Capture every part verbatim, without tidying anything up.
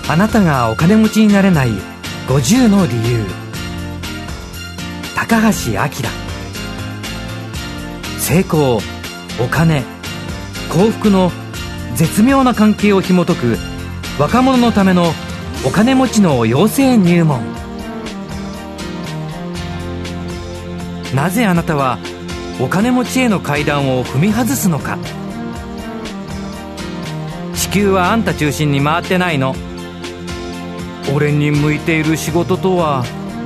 あなたがお金持ちになれないごじゅうの理由。高橋明。成功、お金、幸福の絶妙な関係を紐解く若者のためのお金持ちの養成入門。なぜあなたはお金持ちへの階段を踏み外すのか。地球はあんた中心に回ってないの。俺に向いている仕事とは。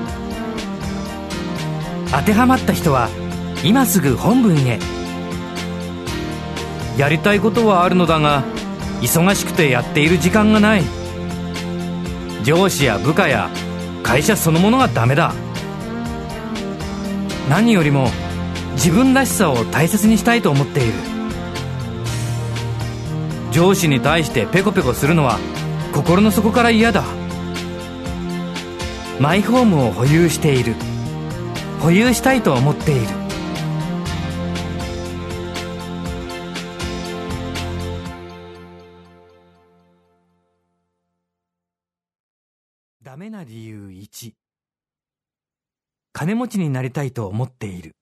当てはまった人は今すぐ本文へ。やりたいことはあるのだが忙しくてやっている時間がない。上司や部下や会社そのものがダメだ。何よりも自分らしさを大切にしたいと思っている。上司に対してペコペコするのは心の底から嫌だ。マイホームを保有している。保有したいと思っている。ダメな理由いち。金持ちになりたいと思っている。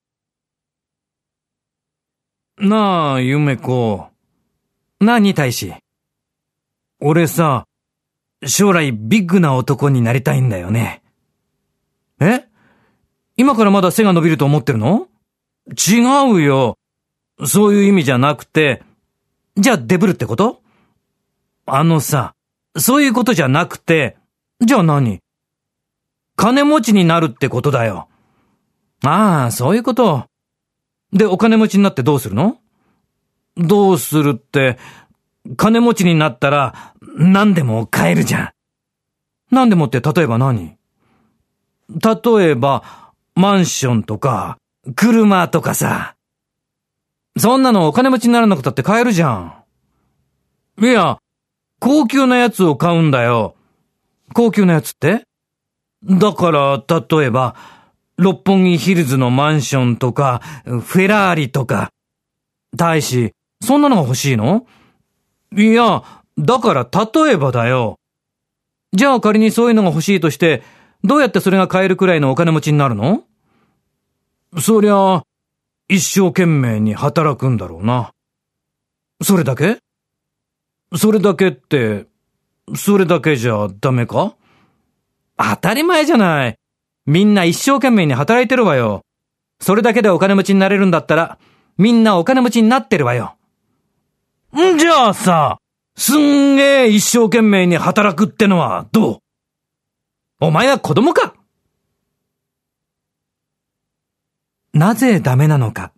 なあ、ゆめこ。何大使。俺さ、将来ビッグな男になりたいんだよね。え？今からまだ背が伸びると思ってるの？違うよ。そういう意味じゃなくて、じゃあデブるってこと？あのさ、そういうことじゃなくて、じゃあ何？金持ちになるってことだよ。ああ、そういうこと。で、お金持ちになってどうするの？どうするって、金持ちになったら何でも買えるじゃん。何でもって例えば何？例えば、マンションとか、車とかさ。そんなのお金持ちにならなくたって買えるじゃん。いや、高級なやつを買うんだよ。高級なやつって？だから、例えば、六本木ヒルズのマンションとか、フェラーリとか。大使、そんなのが欲しいの？いや、だから例えばだよ。じゃあ仮にそういうのが欲しいとして、どうやってそれが買えるくらいのお金持ちになるの？そりゃ、一生懸命に働くんだろうな。それだけ？それだけって、それだけじゃダメか？当たり前じゃない。みんな一生懸命に働いてるわよ。それだけでお金持ちになれるんだったら、みんなお金持ちになってるわよ。んじゃあさ、すんげえ一生懸命に働くってのはどう？お前は子供か？なぜダメなのか。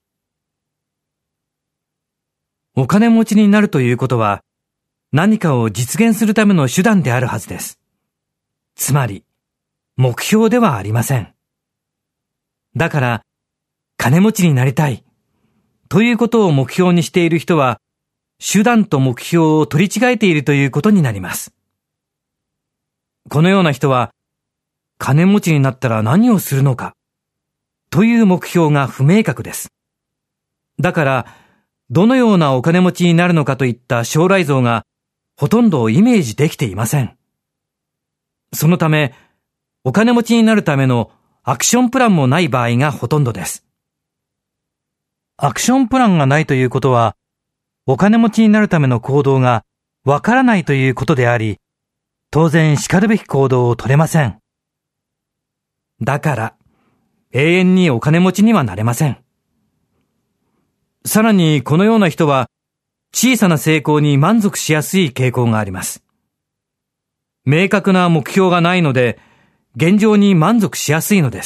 お金持ちになるということは、何かを実現するための手段であるはずです。つまり、目標ではありません。だから、金持ちになりたいということを目標にしている人は、手段と目標を取り違えているということになります。このような人は、金持ちになったら何をするのかという目標が不明確です。だから、どのようなお金持ちになるのかといった将来像がほとんどイメージできていません。そのため、お金持ちになるためのアクションプランもない場合がほとんどです。アクションプランがないということは、お金持ちになるための行動がわからないということであり、当然叱るべき行動を取れません。だから、永遠にお金持ちにはなれません。さらにこのような人は、小さな成功に満足しやすい傾向があります。明確な目標がないので、現状に満足しやすいのです。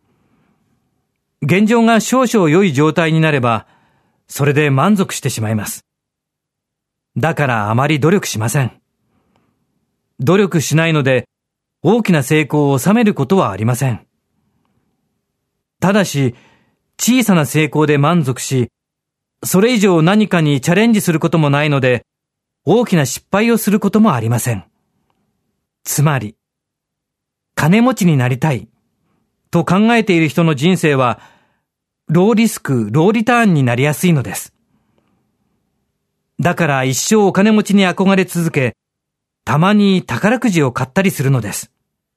現状が少々良い状態になれば、それで満足してしまいます。だからあまり努力しません。努力しないので、大きな成功を収めることはありません。ただし、小さな成功で満足し、それ以上何かにチャレンジすることもないので、大きな失敗をすることもありません。つまり、金持ちになりたいと考えている人の人生は、ローリスク、ローリターンになりやすいのです。だから一生お金持ちに憧れ続け、 たまに宝くじを買ったりするのです。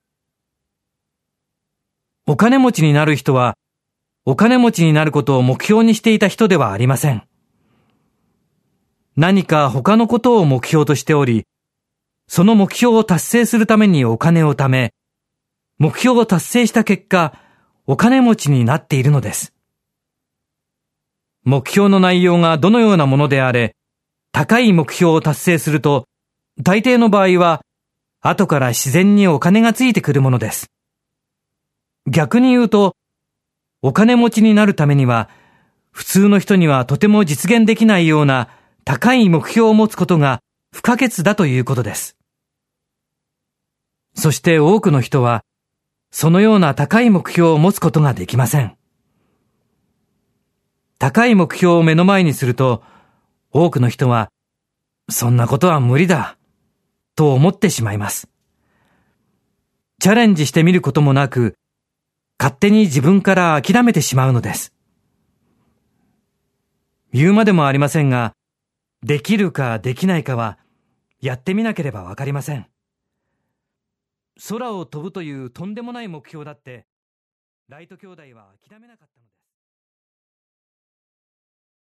お金持ちになる人は、お金持ちになることを目標にしていた人ではありません。何か他のことを目標としており、その目標を達成するためにお金を貯め、目標を達成した結果、お金持ちになっているのです。目標の内容がどのようなものであれ、高い目標を達成すると、大抵の場合は、後から自然にお金がついてくるものです。逆に言うと、お金持ちになるためには、普通の人にはとても実現できないような高い目標を持つことが不可欠だということです。そして多くの人は、そのような高い目標を持つことができません。高い目標を目の前にすると、多くの人は、そんなことは無理だ、と思ってしまいます。チャレンジしてみることもなく、勝手に自分から諦めてしまうのです。言うまでもありませんが、できるかできないかは、やってみなければわかりません。空を飛ぶというとんでもない目標だって、ライト兄弟は諦めなかったのです。